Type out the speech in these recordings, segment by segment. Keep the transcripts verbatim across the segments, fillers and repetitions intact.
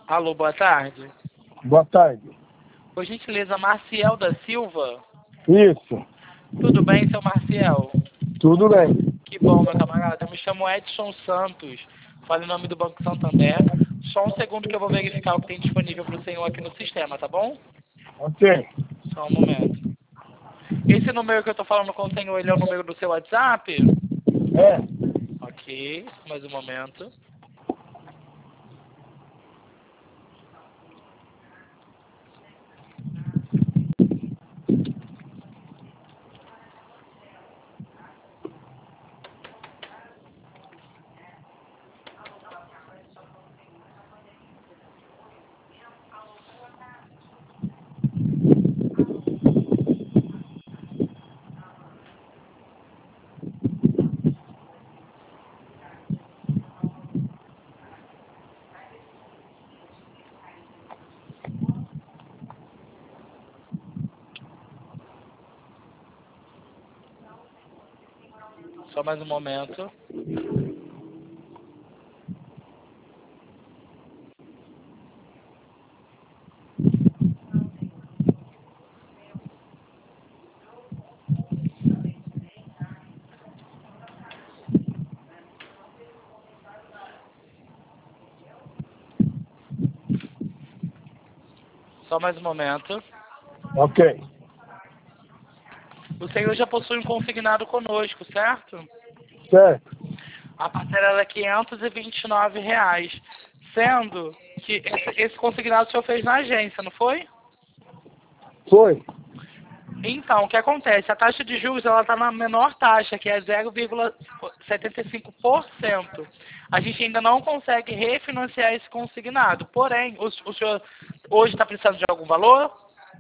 Alô, boa tarde. Boa tarde. Por gentileza, Marciel da Silva. Isso. Tudo bem, seu Marciel? Tudo bem. Que bom, meu camarada. Eu me chamo Edson Santos. Falo em nome do Banco Santander. Só um segundo que eu vou verificar o que tem disponível para o senhor aqui no sistema, tá bom? Ok. Só um momento. Esse número que eu estou falando com o senhor, ele é o número do seu WhatsApp? É. Ok, mais um momento. Só mais um momento. Só mais um momento. Ok. O senhor já possui um consignado conosco, certo? Certo. A parcela é quinhentos e vinte e nove reais. Sendo que esse, esse consignado o senhor fez na agência, não foi? Foi. Então, o que acontece? A taxa de juros ela está na menor taxa, que é zero vírgula setenta e cinco por cento. A gente ainda não consegue refinanciar esse consignado. Porém, o, o senhor hoje está precisando de algum valor?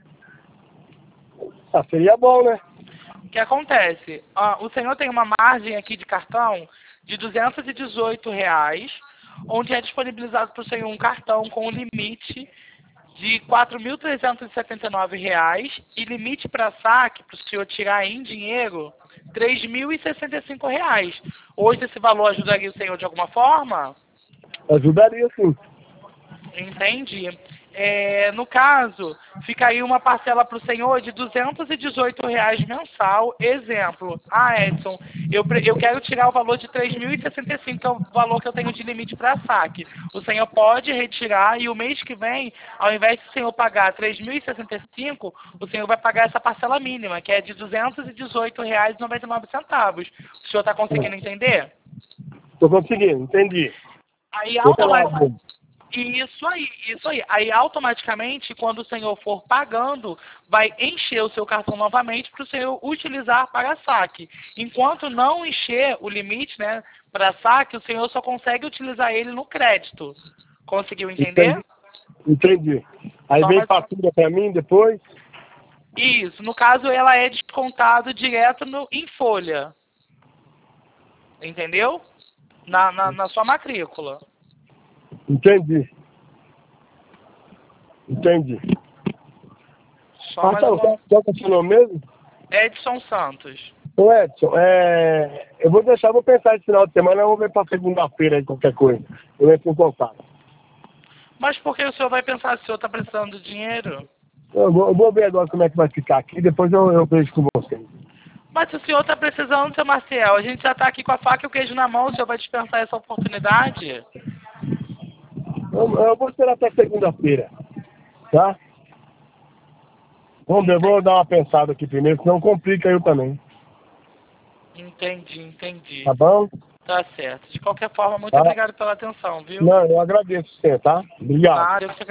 Ah, seria bom, né? O que acontece? Ah, o senhor tem uma margem aqui de cartão de duzentos e dezoito reais, onde é disponibilizado para o senhor um cartão com limite de quatro mil trezentos e setenta e nove reais e limite para saque, para o senhor tirar em dinheiro, três mil e sessenta e cinco reais. Hoje esse valor ajudaria o senhor de alguma forma? Ajudaria sim. Entendi. É, no caso, ficaria uma parcela para o senhor de duzentos e dezoito reais mensal. Exemplo, ah, Edson, eu, pre- eu quero tirar o valor de três mil e sessenta e cinco, que é o valor que eu tenho de limite para saque. O senhor pode retirar e o mês que vem, ao invés de o senhor pagar três mil e sessenta e cinco, o senhor vai pagar essa parcela mínima, que é de duzentos e dezoito reais e noventa e nove centavos. O senhor está conseguindo entender? Tô conseguindo, entendi. Aí, Tô claro. automaticamente. Isso aí, isso aí. Aí automaticamente, quando o senhor for pagando, vai encher o seu cartão novamente para o senhor utilizar para saque. Enquanto não encher o limite, né, para saque, o senhor só consegue utilizar ele no crédito. Conseguiu entender? Entendi. Entendi. Aí Só vem mais... fatura pra mim depois? Isso. No caso, ela é descontado direto no, em folha. Entendeu? Na, na, na sua matrícula. Entendi. Entendi. Só Ah, mais tá. uma... Qual qual que é o seu nome mesmo? Edson Santos. Ô Edson, é... eu vou deixar, vou pensar esse final de semana, eu vou ver pra segunda-feira aí qualquer coisa. Eu entro em contato. Mas por que o senhor vai pensar se o senhor está precisando de dinheiro? Eu vou, eu vou ver agora como é que vai ficar aqui, depois eu, eu vejo com vocês. Mas se o senhor está precisando, seu Marcel, a gente já está aqui com a faca e o queijo na mão, o senhor vai dispensar essa oportunidade? Eu, eu vou esperar até segunda-feira, tá? Vamos ver, eu vou dar uma pensada aqui primeiro, senão complica eu também. Entendi, entendi. Tá bom? Tá certo. De qualquer forma, muito Tá? obrigado pela atenção, viu? Não, eu agradeço você, tá? Obrigado. Nada, eu que